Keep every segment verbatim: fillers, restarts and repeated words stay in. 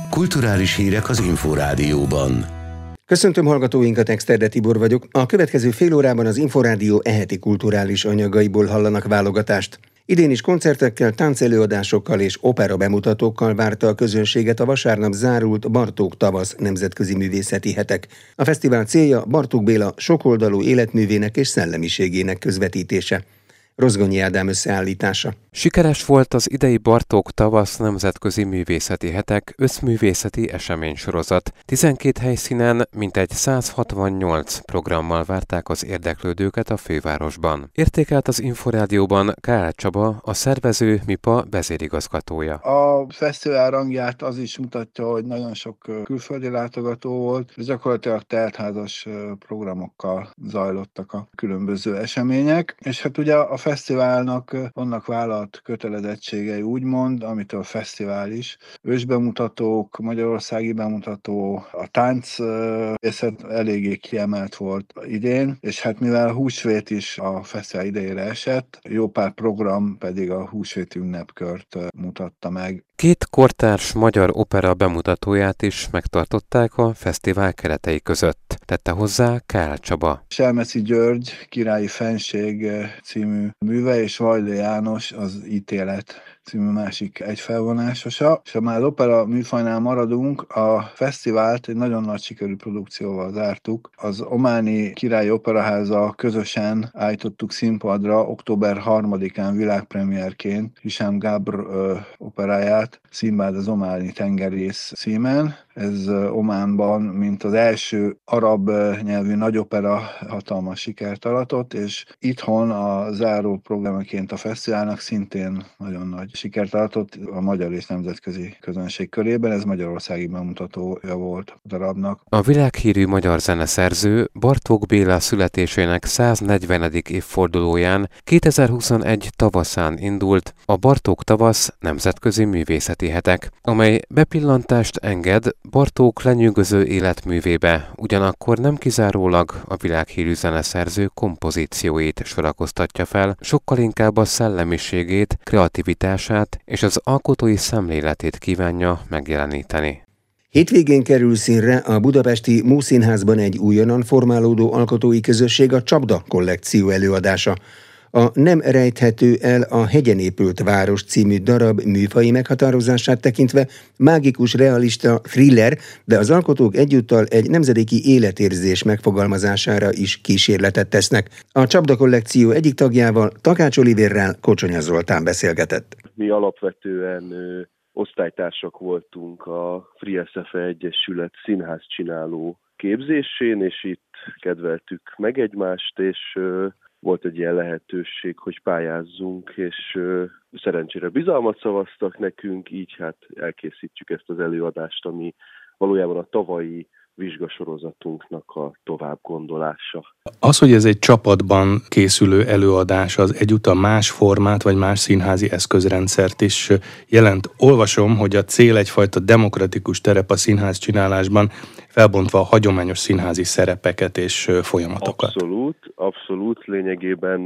Kulturális hírek az Inforádióban. Köszöntöm hallgatóinkat, Exterde Tibor vagyok. A következő fél órában az Inforádió eheti kulturális anyagaiból hallanak válogatást. Idén is koncertekkel, táncelőadásokkal és opera bemutatókkal várta a közönséget a vasárnap zárult Bartók Tavasz nemzetközi művészeti hetek. A fesztivál célja Bartók Béla sokoldalú életművének és szellemiségének közvetítése. Rozgonyi Ádám összeállítása. Sikeres volt az idei Bartók Tavasz nemzetközi művészeti hetek összművészeti eseménysorozat. tizenkét helyszínen mintegy száz hatvannyolc programmal várták az érdeklődőket a fővárosban. Értékelt az Inforádióban Kál Csaba, a szervező MIPA vezérigazgatója. A fesztivál rangját az is mutatja, hogy nagyon sok külföldi látogató volt, és gyakorlatilag teltházas programokkal zajlottak a különböző események, és hát ugye a fesztiválnak vannak vállalt kötelezettségei, úgymond, amitől fesztivál is. Ősbemutatók, magyarországi bemutató, a tánc részlet eléggé kiemelt volt idén, és hát mivel húsvét is a fesztivál idejére esett, jó pár program pedig a húsvéti ünnepkört mutatta meg. Két kortárs magyar opera bemutatóját is megtartották a fesztivál keretei között, tette hozzá Kál Csaba. Selmeczi György Királyi Fenség című műve, és Vajda János az Ítélet című másik egyfelvonásosa. És ha már opera műfajnál maradunk, a fesztivált egy nagyon nagy sikerű produkcióval zártuk. Az ománi Királyi Operaházzal közösen állítottuk színpadra október harmadikán világpremierként Hisham Gabr ö, operáját, Szimbád az ománi tengerész címen. Ez Ománban, mint az első arab nyelvű nagyopera hatalmas sikert aratott, és itthon a záró programként a fesztiválnak szintén nagyon nagy sikert aratott a magyar és nemzetközi közönség körében. Ez magyarországi bemutatója volt a darabnak. A világhírű magyar zeneszerző Bartók Béla születésének száznegyvenedik évfordulóján kétezer-huszonegy tavaszán indult a Bartók Tavasz nemzetközi művészeti hetek, amely bepillantást enged Bartók lenyűgöző életművébe, ugyanakkor nem kizárólag a világhírű zeneszerző kompozícióit sorakoztatja fel, sokkal inkább a szellemiségét, kreativitását és az alkotói szemléletét kívánja megjeleníteni. Hétvégén kerül színre a budapesti Múszínházban egy újonnan formálódó alkotói közösség, a Csapda kollekció előadása. A Nem rejthető el a hegyen épült város című darab műfaji meghatározását tekintve mágikus, realista, thriller, de az alkotók egyúttal egy nemzedéki életérzés megfogalmazására is kísérletet tesznek. A Csapda kollekció egyik tagjával, Takács Olivérrel Kocsonya Zoltán beszélgetett. Mi alapvetően ö, osztálytársak voltunk a Free es ef e Egyesület színház csináló képzésén, és itt kedveltük meg egymást, és ö, volt egy ilyen lehetőség, hogy pályázzunk, és ö, szerencsére bizalmat szavaztak nekünk, így hát elkészítjük ezt az előadást, ami valójában a tavalyi vizsgasorozatunknak a továbbgondolása. Az, hogy ez egy csapatban készülő előadás, az egyúttal más formát vagy más színházi eszközrendszert is jelent. Olvasom, hogy a cél egyfajta demokratikus terep a színház csinálásban, felbontva a hagyományos színházi szerepeket és folyamatokat. Abszolút, abszolút. Lényegében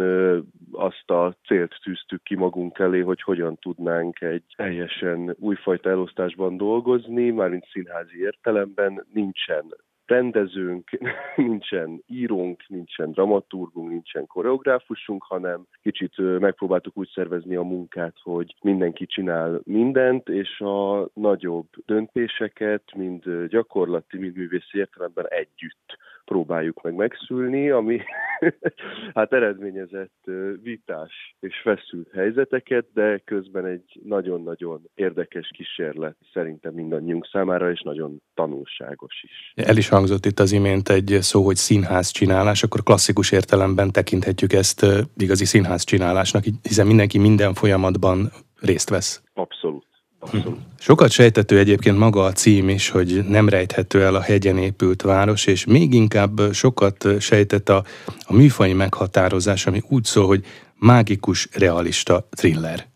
azt a célt tűztük ki magunk elé, hogy hogyan tudnánk egy teljesen újfajta elosztásban dolgozni, mármint színházi értelemben. Nincsen rendezőnk, nincsen írónk, nincsen dramaturgunk, nincsen koreográfusunk, hanem kicsit megpróbáltuk úgy szervezni a munkát, hogy mindenki csinál mindent, és a nagyobb döntéseket, mind gyakorlati, mind művészi értelemben együtt próbáljuk meg megszülni, ami hát eredményezett vitás és feszült helyzeteket, de közben egy nagyon-nagyon érdekes kísérlet szerintem mindannyiunk számára, és nagyon tanulságos is. El is hangzott itt az imént egy szó, hogy színház csinálás, akkor klasszikus értelemben tekinthetjük ezt igazi színház csinálásnak, hiszen mindenki minden folyamatban részt vesz. Abszolút. Abszolút. Sokat sejtető egyébként maga a cím is, hogy nem rejthető el a hegyen épült város, és még inkább sokat sejtett a, a műfaji meghatározás, ami úgy szól, hogy mágikus, realista thriller.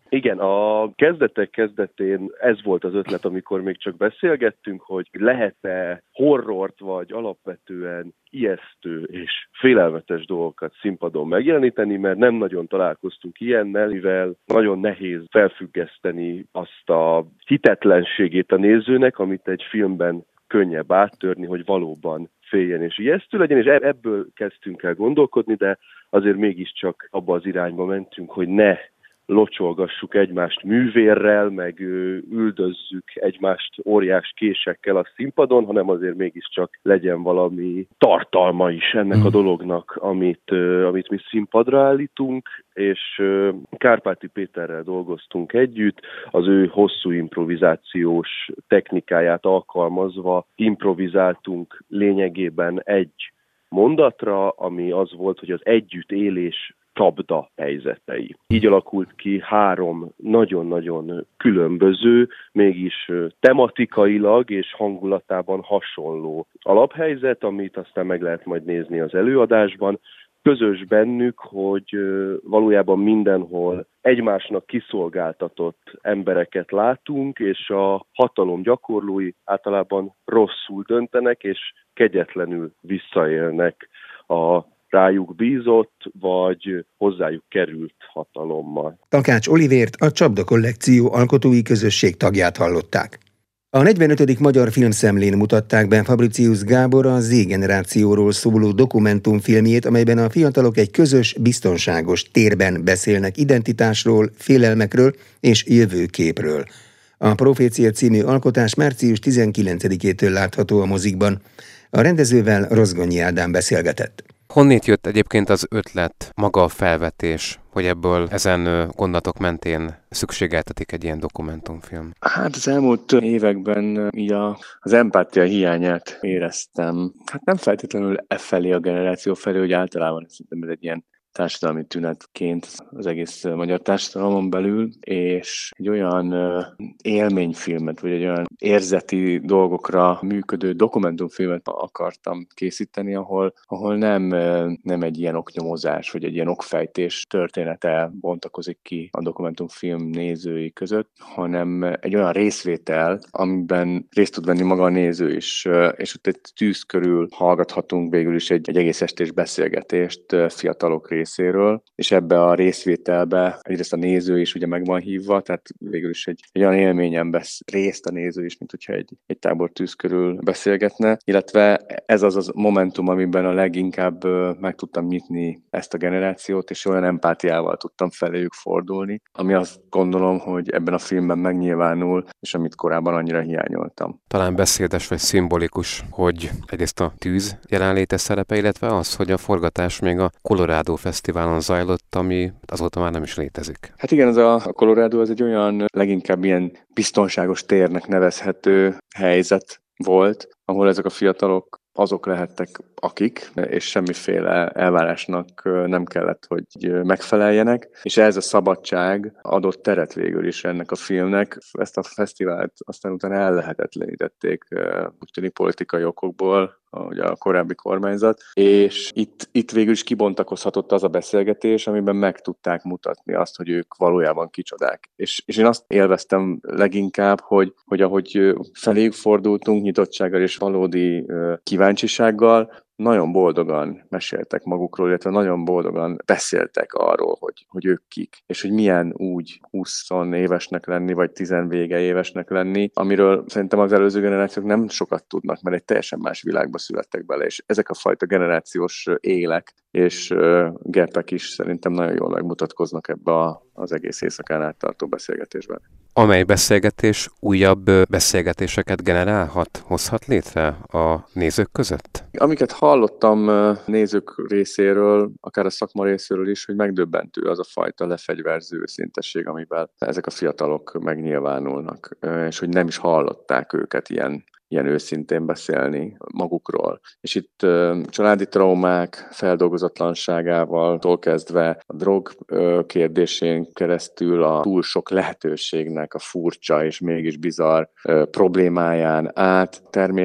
Igen, a kezdetek kezdetén ez volt az ötlet, amikor még csak beszélgettünk, hogy lehet-e horrort vagy alapvetően ijesztő és félelmetes dolgokat színpadon megjeleníteni, mert nem nagyon találkoztunk ilyennel, mivel nagyon nehéz felfüggeszteni azt a hitetlenségét a nézőnek, amit egy filmben könnyebb áttörni, hogy valóban féljen és ijesztő legyen, és ebből kezdtünk el gondolkodni, de azért mégiscsak abba az irányba mentünk, hogy ne locsolgassuk egymást művérrel, meg üldözzük egymást óriás késekkel a színpadon, hanem azért mégiscsak legyen valami tartalma is ennek a dolognak, amit, amit mi színpadra állítunk, és Kárpáti Péterrel dolgoztunk együtt, az ő hosszú improvizációs technikáját alkalmazva improvizáltunk lényegében egy mondatra, ami az volt, hogy az együttélés csapda helyzetei. Így alakult ki három nagyon-nagyon különböző, mégis tematikailag és hangulatában hasonló alaphelyzet, amit aztán meg lehet majd nézni az előadásban. Közös bennük, hogy valójában mindenhol egymásnak kiszolgáltatott embereket látunk, és a hatalom gyakorlói általában rosszul döntenek, és kegyetlenül visszaélnek a rájuk bízott, vagy hozzájuk került hatalommal. Takács Olivért, a Csapda kollekció alkotói közösség tagját hallották. A negyvenötödik Magyar Filmszemlén mutatták be Fabricius Gábor a Z-generációról szóló dokumentumfilmjét, amelyben a fiatalok egy közös, biztonságos térben beszélnek identitásról, félelmekről és jövőképről. A Profécia című alkotás március tizenkilencedikétől látható a mozikban. A rendezővel Rozgonyi Ádám beszélgetett. Honnét jött egyébként az ötlet, maga a felvetés, hogy ebből ezen gondolatok mentén szükségeltetik egy ilyen dokumentumfilm? Hát az elmúlt években így a, az empátia hiányát éreztem. Hát nem feltétlenül e felé a generáció felé, hogy általában szerintem ez egy ilyen társadalmi tünetként az egész magyar társadalomon belül, és egy olyan élményfilmet, vagy egy olyan érzeti dolgokra működő dokumentumfilmet akartam készíteni, ahol, ahol nem, nem egy ilyen oknyomozás, vagy egy ilyen okfejtés története bontakozik ki a dokumentumfilm nézői között, hanem egy olyan részvétel, amiben részt tud venni maga a néző is, és ott egy tűz körül hallgathatunk végül is egy, egy egész estés beszélgetést fiatalok részéről, részéről, és ebbe a részvételbe egyrészt a néző is ugye meg van hívva, tehát végül is egy, egy olyan élményen vesz részt a néző is, mint hogyha egy, egy tábor tűz körül beszélgetne, illetve ez az az momentum, amiben a leginkább meg tudtam nyitni ezt a generációt, és olyan empátiával tudtam feléjük fordulni, ami azt gondolom, hogy ebben a filmben megnyilvánul, és amit korábban annyira hiányoltam. Talán beszédes vagy szimbolikus, hogy egyrészt a tűz jelenléte szerepe, illetve az, hogy a forgatás még a Colorado Fesztiválon zajlott, ami azóta már nem is létezik. Hát igen, ez a, a Colorado az egy olyan leginkább ilyen biztonságos térnek nevezhető helyzet volt, ahol ezek a fiatalok azok lehettek, akik, és semmiféle elvárásnak nem kellett, hogy megfeleljenek, és ez a szabadság adott teret végül is ennek a filmnek. Ezt a fesztivált aztán utána ellehetetlenítették, úgy tűnik politikai okokból, ugye a korábbi kormányzat, és itt, itt végül is kibontakozhatott az a beszélgetés, amiben meg tudták mutatni azt, hogy ők valójában kicsodák. És, és én azt élveztem leginkább, hogy, hogy ahogy feléjük fordultunk nyitottsággal és valódi kíváncsisággal, nagyon boldogan meséltek magukról, illetve nagyon boldogan beszéltek arról, hogy, hogy ők kik, és hogy milyen úgy húsz évesnek lenni, vagy tizenvége évesnek lenni, amiről szerintem az előző generációk nem sokat tudnak, mert egy teljesen más világba születtek bele, és ezek a fajta generációs élek és gepek is szerintem nagyon jól megmutatkoznak ebbe a, az egész éjszakán át tartó beszélgetésben. Amely beszélgetés újabb beszélgetéseket generálhat, hozhat létre a nézők között? Amiket hallottam nézők részéről, akár a szakma részéről is, hogy megdöbbentő az a fajta lefegyverző őszintesség, amiben ezek a fiatalok megnyilvánulnak, és hogy nem is hallották őket ilyen ilyen őszintén beszélni magukról. És itt uh, családi traumák feldolgozatlanságával kezdve a drog uh, kérdésén keresztül a túl sok lehetőségnek a furcsa és mégis bizarr uh, problémáján át természet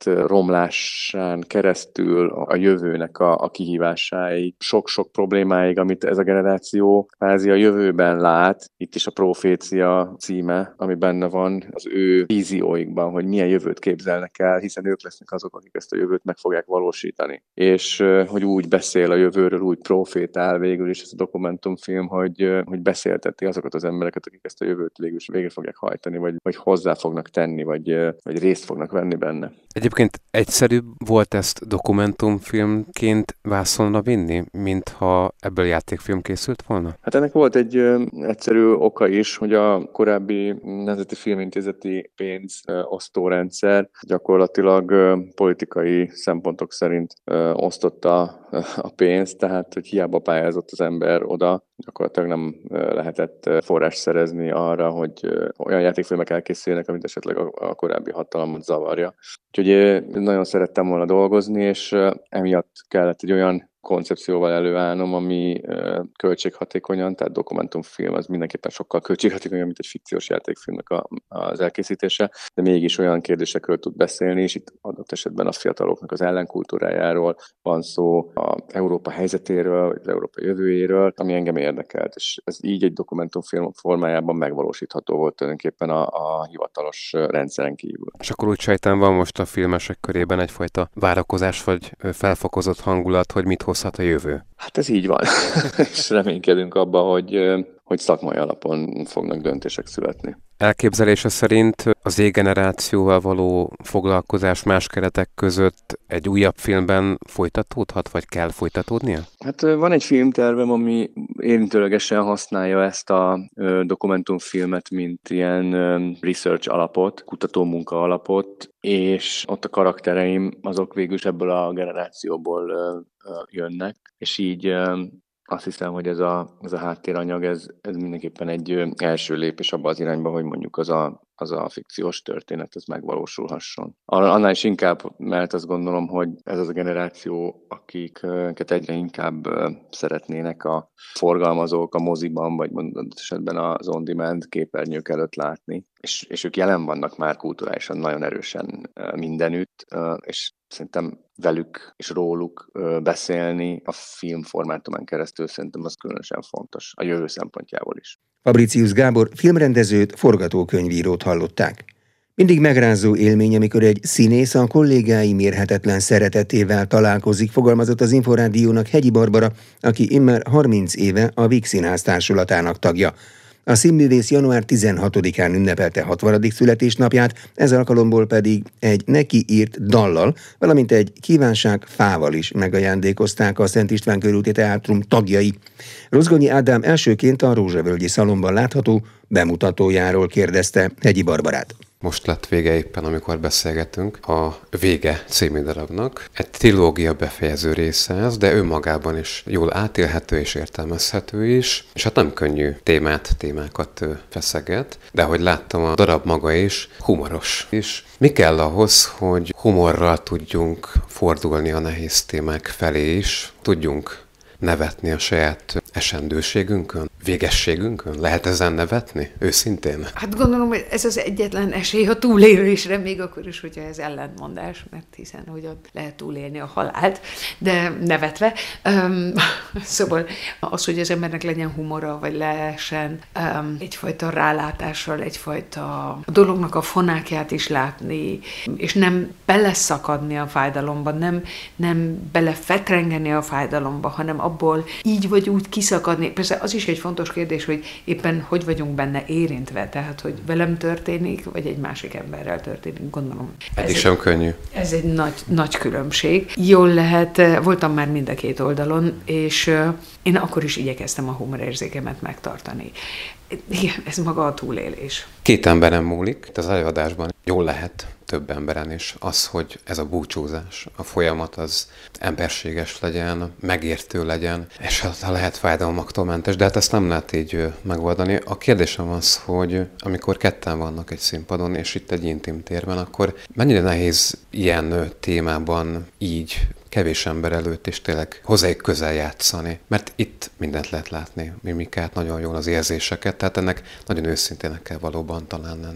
romlásán keresztül a jövőnek a, a kihívásáig, sok-sok problémáig, amit ez a generáció kvázi a jövőben lát. Itt is a Profécia címe, ami benne van az ő vízióikban, hogy milyen jövőt képzelnek el, hiszen ők lesznek azok, akik ezt a jövőt meg fogják valósítani. És hogy úgy beszél a jövőről, úgy profétál végül is ez a dokumentumfilm, hogy, hogy beszélteti azokat az embereket, akik ezt a jövőt végül is végre fogják hajtani, vagy, vagy hozzá fognak tenni, vagy, vagy részt fognak venni benne. Egyébként egyszerűbb volt ezt dokumentumfilmként vászonra vinni, mintha ebből játékfilm készült volna? Hát ennek volt egy ö, egyszerű oka is, hogy a korábbi Nemzeti Filmintézeti pénzosztórendszer gyakorlatilag ö, politikai szempontok szerint ö, osztotta a pénzt, tehát hogy hiába pályázott az ember oda, gyakorlatilag nem lehetett forrást szerezni arra, hogy olyan játékfilmek elkészüljenek, amit esetleg a korábbi hatalmat zavarja. Úgyhogy nagyon szerettem volna dolgozni, és emiatt kellett egy olyan koncepcióval előállnom, ami költséghatékonyan, tehát dokumentumfilm az mindenképpen sokkal költséghatékonyabb, mint egy fikciós játékfilmnek a, az elkészítése, de mégis olyan kérdésekről tud beszélni, és itt adott esetben a fiataloknak az ellenkultúrájáról van szó, az Európa helyzetéről, az Európa jövőjéről, ami engem érdekelt, és ez így egy dokumentumfilm formájában megvalósítható volt tulajdonképpen a, a hivatalos rendszeren kívül. És akkor úgy sejtem, van most a filmesek körében egyfajta várakozás vagy felfokozott hangulat, hogy mit hozhat a jövő. Hát ez így van, és reménykedünk abban, hogy, hogy szakmai alapon fognak döntések születni. Elképzelése szerint az Z-generációval való foglalkozás más keretek között egy újabb filmben folytatódhat, vagy kell folytatódnia? Hát van egy filmtervem, ami érintőlegesen használja ezt a dokumentumfilmet, mint ilyen research alapot, kutatómunka alapot, és ott a karaktereim azok végül is ebből a generációból jönnek, és így azt hiszem, hogy ez a, ez a háttéranyag, ez, ez mindenképpen egy első lépés abba az irányba, hogy mondjuk az a, az a fikciós történet, ez megvalósulhasson. Annál is inkább, mert azt gondolom, hogy ez az a generáció, akiket egyre inkább szeretnének a forgalmazók a moziban, vagy mondott esetben az on-demand képernyők előtt látni. És, és ők jelen vannak már kulturálisan nagyon erősen mindenütt, és szerintem velük és róluk beszélni a filmformátumán keresztül szerintem az különösen fontos, a jövő szempontjából is. Fabricius Gábor filmrendezőt, forgatókönyvírót hallották. Mindig megrázó élmény, amikor egy színész a kollégái mérhetetlen szeretetével találkozik, fogalmazott az Inforádiónak Hegyi Barbara, aki immár harminc éve a Víg Színház társulatának tagja. A színművész január tizenhatodikán ünnepelte hatvanadik születésnapját, ez alkalomból pedig egy neki írt dallal, valamint egy kívánság fával is megajándékozták a Szent István körúti teátrum tagjai. Rozgonyi Ádám elsőként a Rózsavölgyi Szalonban látható bemutatójáról kérdezte Hegyi Barbarát. Most lett vége éppen, amikor beszélgetünk, a Vége című darabnak. Egy trilógia befejező része ez, de önmagában is jól átélhető és értelmezhető is, és hát nem könnyű témát, témákat feszeget, de ahogy láttam, a darab maga is humoros is. Mi kell ahhoz, hogy humorral tudjunk fordulni a nehéz témák felé is, tudjunk nevetni a saját esendőségünkön, végességünkön? Lehet ezen nevetni? Őszintén? Hát gondolom, hogy ez az egyetlen esély a túlélésre, még akkor is, hogyha ez ellentmondás, mert hiszen hogy ott lehet túlélni a halált, de nevetve. Um, szóval az, hogy az embernek legyen humora, vagy lehessen um, egyfajta rálátással, egyfajta a dolognak a fonákját is látni, és nem beleszakadni a fájdalomba, nem, nem belefetrengeni a fájdalomba, hanem abból így vagy úgy kiszakadni. Persze az is egy fontos kérdés, hogy éppen hogy vagyunk benne érintve, tehát hogy velem történik, vagy egy másik emberrel történik, gondolom. Eddig sem könnyű. Ez egy nagy, nagy különbség. Jól lehet, voltam már mind a két oldalon, és én akkor is igyekeztem a humorérzékemet megtartani. Igen, ez maga a túlélés. Két emberen múlik, itt az előadásban jól lehet több emberen is az, hogy ez a búcsúzás, a folyamat az emberséges legyen, megértő legyen, és ha lehet fájdalmaktól mentes, de hát ezt nem lehet így megoldani. A kérdésem az, hogy amikor ketten vannak egy színpadon, és itt egy intim térben, akkor mennyire nehéz ilyen témában így kevés ember előtt, és tényleg hozzájuk közel játszani. Mert itt mindent lehet látni, mimikát, nagyon jól az érzéseket, tehát ennek nagyon őszintének kell valóban talán lennie.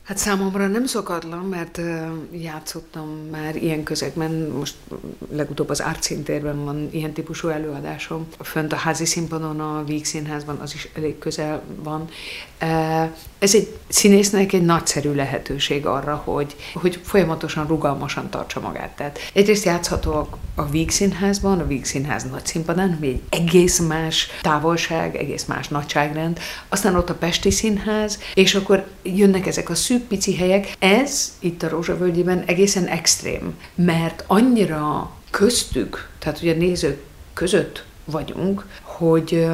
Hát számomra nem szokatlan, mert játszottam már ilyen közegben, most legutóbb az Art Színtérben van ilyen típusú előadásom. Fönt a házi színpadon, a Víg Színházban, az is elég közel van. Ez egy színésznek egy nagyszerű lehetőség arra, hogy, hogy folyamatosan, rugalmasan tartsa magát. Tehát egyrészt játszhatok a Víg Színházban, a Víg Színház nagy színpadán, ami egy egész más távolság, egész más nagyságrend. Aztán ott a Pesti Színház, és akkor jönnek ezek a szűk pici helyek. Ez itt a Rózsavölgyében egészen extrém, mert annyira köztük, tehát ugye nézők között vagyunk, hogy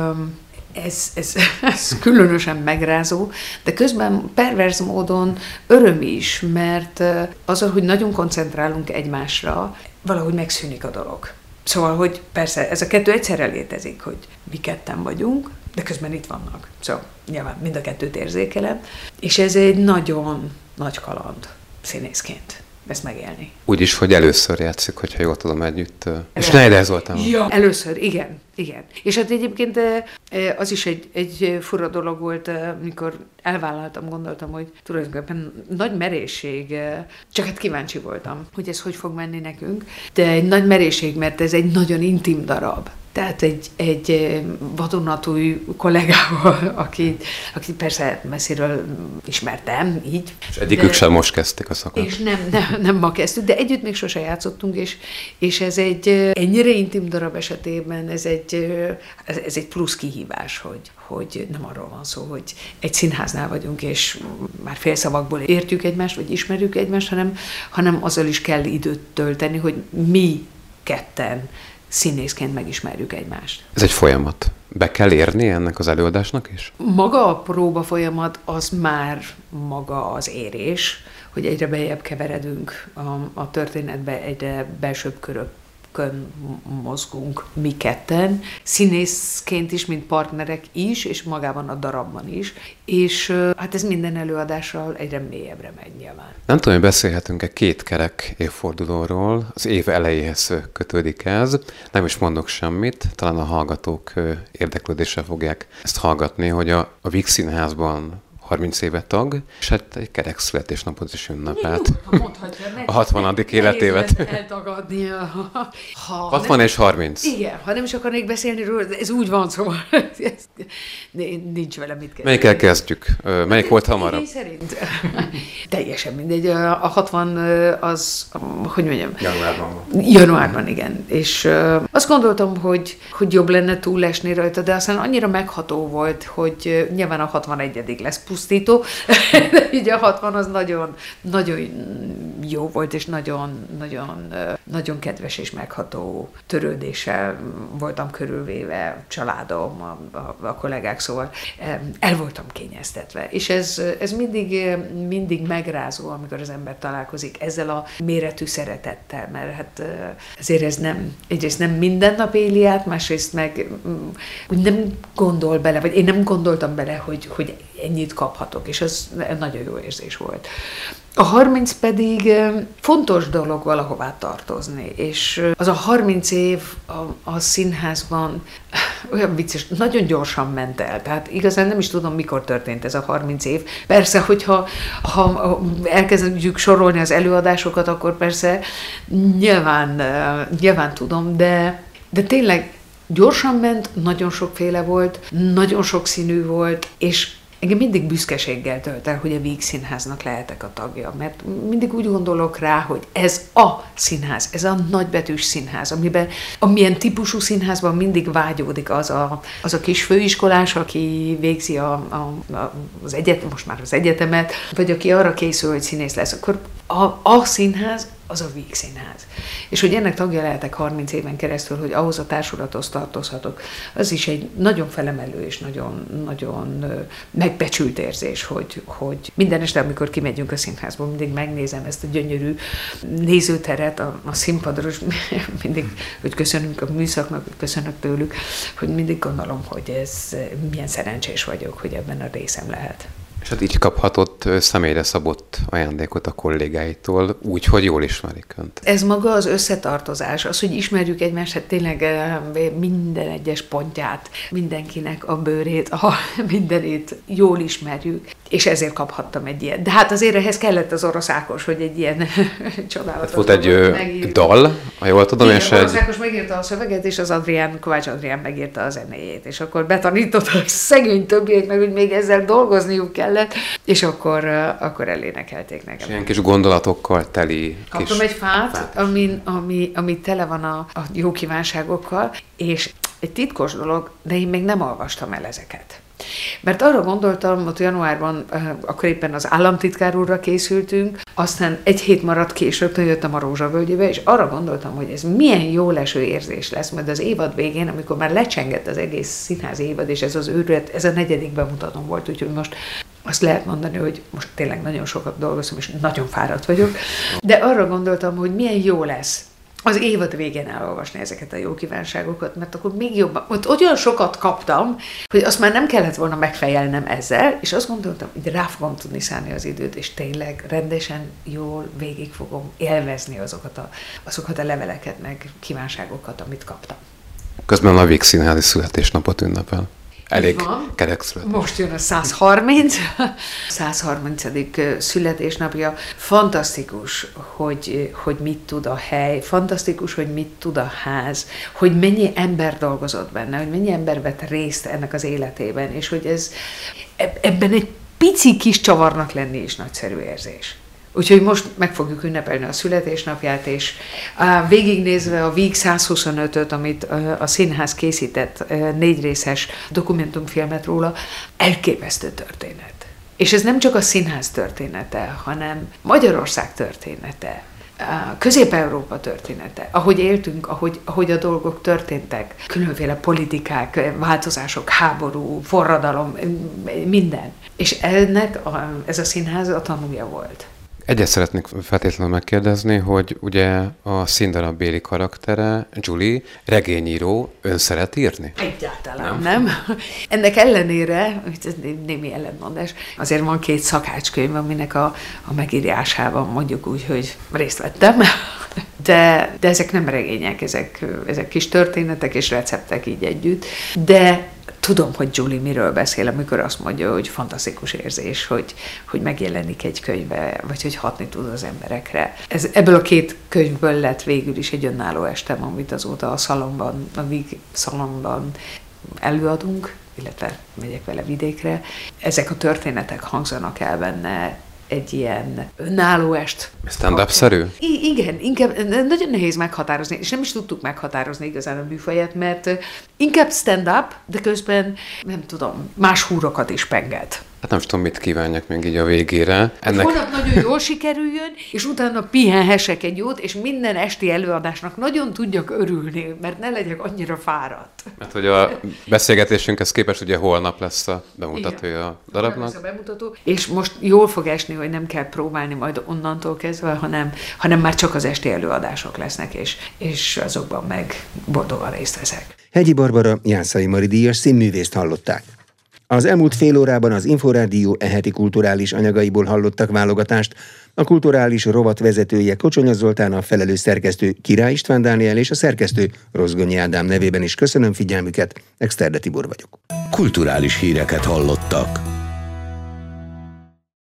ez, ez, ez különösen megrázó, de közben perverz módon öröm is, mert azzal, hogy nagyon koncentrálunk egymásra, valahogy megszűnik a dolog. Szóval, hogy persze ez a kettő egyszerre létezik, hogy mi ketten vagyunk, de közben itt vannak. Szóval nyilván mind a kettőt érzékelem, és ez egy nagyon nagy kaland színészként ezt megélni. Úgyis, hogy először játszik, hogyha jól tudom együtt. És Schneider Zoltán. Ja, először, igen, igen. És hát egyébként az is egy, egy fura dolog volt, amikor elvállaltam, gondoltam, hogy tulajdonképpen nagy merészség, csak hát kíváncsi voltam, hogy ez hogy fog menni nekünk, de egy nagy merészség, mert ez egy nagyon intim darab. Tehát egy, egy vadonatúj kollégával, akit, akit persze messziről ismertem, így. És egyikük de, sem most kezdték a szakot. És nem, nem, nem ma kezdtük, de együtt még sose játszottunk, és, és ez egy ennyire intim darab esetében, ez egy, ez, ez egy plusz kihívás, hogy, hogy nem arról van szó, hogy egy színháznál vagyunk, és már félszavakból értjük egymást, vagy ismerjük egymást, hanem, hanem azzal is kell időt tölteni, hogy mi ketten színészként megismerjük egymást. Ez egy folyamat. Be kell érni ennek az előadásnak is? Maga a próba folyamat az már maga az érés, hogy egyre beljebb keveredünk a, a történetbe, egyre belsőbb körökön mozgunk mi ketten, színészként is, mint partnerek is, és magában a darabban is, és hát ez minden előadással egyre mélyebbre megy nyilván. Nem tudom, hogy beszélhetünk-e két kerek évfordulóról, az év elejéhez kötődik ez, nem is mondok semmit, talán a hallgatók érdeklődésre fogják ezt hallgatni, hogy a, a Víg Színházban harminc éve tag, és hát egy kerek születésnapot is ünnepelt. A hatvanadik életévet. Eltagadni. Ha hatvan és harminc. Igen, ha nem is akarnék beszélni róla, ez úgy van, szóval nincs vele mit kezdeni. Melyikkel kezdjük? Melyik volt hamarabb? Én szerint. Teljesen mindegy. A hatvan az, hogy mondjam? Januárban van. Januárban, igen. És azt gondoltam, hogy, hogy jobb lenne túlesni rajta, de aztán annyira megható volt, hogy nyilván a hatvanegyedik lesz pusztító, de így a hatvan az nagyon, nagyon jó volt, és nagyon, nagyon, nagyon kedves és megható törődéssel voltam körülvéve, családom, a, a, a kollégák, szóval el voltam kényeztetve. És ez, ez mindig, mindig megrázó, amikor az ember találkozik ezzel a méretű szeretettel, mert hát ezért ez nem, egyrészt nem minden nap éli át, másrészt meg úgy nem gondol bele, vagy én nem gondoltam bele, hogy, hogy ennyit kaphatok, és ez nagyon jó érzés volt. A harminc pedig fontos dolog valahová tartozni, és az a harminc év a, a színházban olyan vicces, nagyon gyorsan ment el, tehát igazán nem is tudom, mikor történt ez a harminc év. Persze, hogyha ha elkezdjük sorolni az előadásokat, akkor persze nyilván, nyilván tudom, de, de tényleg gyorsan ment, nagyon sokféle volt, nagyon sokszínű volt, és engem mindig büszkeséggel tölt el, hogy a Víg Színháznak lehetek a tagja, mert mindig úgy gondolok rá, hogy ez a színház, ez a nagybetűs színház, amiben, amilyen típusú színházban mindig vágyódik az a, az a kis főiskolás, aki végzi a, a, a, az egyetem, most már az egyetemet, vagy aki arra készül, hogy színész lesz, akkor a, a színház az a Víg Színház. És hogy ennek tagja lehetek harminc éven keresztül, hogy ahhoz a társulathoz tartozhatok, az is egy nagyon felemelő és nagyon, nagyon megbecsült érzés, hogy, hogy minden este, amikor kimegyünk a színházból, mindig megnézem ezt a gyönyörű nézőteret a, a színpadról, és mindig, hogy köszönünk a műszaknak, hogy köszönök tőlük, hogy mindig gondolom, hogy ez milyen szerencsés vagyok, hogy ebben a részem lehet. És hát így kaphatott személyre szabott ajándékot a kollégáitól, úgy, hogy jól ismerik önt. Ez maga az összetartozás, az, hogy ismerjük egymást, hát tényleg minden egyes pontját, mindenkinek a bőrét, a mindenét jól ismerjük. és ezért kaphattam egy ilyen. De hát azért ehhez kellett az Orosz Ákos, hogy egy ilyen csodálatos... Hát volt egy megírta. Dal, ha jól tudom, igen, és egy... Orosz egy... Ákos megírta a szöveget, és az Adrián, Kovács Adrián megírta a zenéjét, és akkor betanította szegény többieknek, hogy még ezzel dolgozniuk kellett, és akkor, akkor elénekelték nekem. És ilyen kis gondolatokkal teli... Kaptam kis egy fát, fát ami, ami, ami tele van a, a jó kívánságokkal, és egy titkos dolog, de én még nem olvastam el ezeket. Mert arra gondoltam, hogy januárban, akkor éppen az államtitkár úrra készültünk, aztán egy hét maradt ki, és rögtön jöttem a Rózsavölgyébe, és arra gondoltam, hogy ez milyen jó leső érzés lesz, majd az évad végén, amikor már lecsengett az egész színházi évad, és ez az őrület, ez a negyedik bemutatom volt, úgyhogy most azt lehet mondani, hogy most tényleg nagyon sokat dolgozom, és nagyon fáradt vagyok, de arra gondoltam, hogy milyen jó lesz az évad végén elolvasni ezeket a jó kívánságokat, mert akkor még jobban, ott olyan sokat kaptam, hogy azt már nem kellett volna megfejelnem ezzel, és azt gondoltam, hogy rá fogom tudni szállni az időt, és tényleg rendesen jól végig fogom élvezni azokat a, azokat a leveleket, meg kívánságokat, amit kaptam. Közben a Vígszínházi születésnapot ünnepel. Elég kerek születés. Most jön a száz harminc. száz harmincadik születésnapja. Fantasztikus, hogy, hogy mit tud a hely, fantasztikus, hogy mit tud a ház, hogy mennyi ember dolgozott benne, hogy mennyi ember vett részt ennek az életében, és hogy ez ebben egy pici kis csavarnak lenni is nagyszerű érzés. Úgyhogy most meg fogjuk ünnepelni a születésnapját, és végignézve a Víg száz huszonötöt, amit a színház készített, négy részes dokumentumfilmet róla, elképesztő történet. És ez nem csak a színház története, hanem Magyarország története, Közép-Európa története, ahogy éltünk, ahogy, ahogy a dolgok történtek, különféle politikák, változások, háború, forradalom, minden. És ennek a, ez a színház a tanúja volt. Egyet szeretnék feltétlenül megkérdezni, hogy ugye a színdarab béli karaktere, Julie, regényíró, ön szeret írni? Egyáltalán nem. nem. Ennek ellenére, ez némi ellentmondás, azért van két szakácskönyv, aminek a, a megírásában mondjuk úgy, hogy részt vettem, de, de ezek nem regények, ezek, ezek kis történetek és receptek így együtt, de tudom, hogy Julie miről beszél, amikor azt mondja, hogy fantasztikus érzés, hogy, hogy megjelenik egy könyve, vagy hogy hatni tud az emberekre. Ez, ebből a két könyvből lett végül is egy önálló estem, amit azóta a szalomban, a Víg szalomban előadunk, illetve megyek vele vidékre. Ezek a történetek hangzanak el benne, egy ilyen önálló est. Stand-up-szerű? I- igen, inkább nagyon nehéz meghatározni, és nem is tudtuk meghatározni igazán a műfaját, mert inkább stand-up, de közben nem tudom, más húrokat is penget. Hát nem tudom, mit kívánjak még így a végére. Ennek... Holnap nagyon jól sikerüljön, és utána pihenhessek egy jót, és minden esti előadásnak nagyon tudjak örülni, mert ne legyek annyira fáradt. Mert hogy a beszélgetésünkhez képest ugye holnap lesz a bemutatója a darabnak. Lesz a bemutató, és most jól fog esni, hogy nem kell próbálni majd onnantól kezdve, hanem, hanem már csak az esti előadások lesznek, és, és azokban meg boldogan részt veszek. Hegyi Barbara Jászai Mari díjas színművészt hallották. Az elmúlt fél órában az Inforádió eheti kulturális anyagaiból hallottak válogatást. A kulturális rovat vezetője Kocsonya Zoltán, a felelős szerkesztő Király István Dániel és a szerkesztő Rozgonyi Ádám nevében is köszönöm figyelmüket. Exterde Tibor vagyok. Kulturális híreket hallottak.